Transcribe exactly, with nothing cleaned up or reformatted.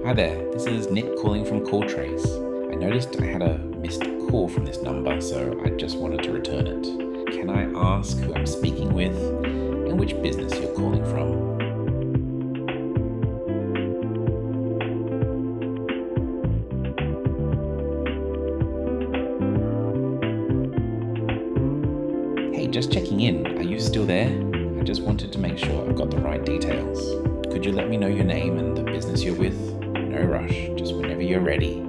Hi there, this is Nick calling from CallTrace. I noticed I had a missed call from this number, so I just wanted to return it. Can I ask who I'm speaking with and which business you're calling from? Hey, just checking in. Are you still there? I just wanted to make sure I've got the right details. Could you let me know your name and the business you're with? No rush, just whenever you're ready.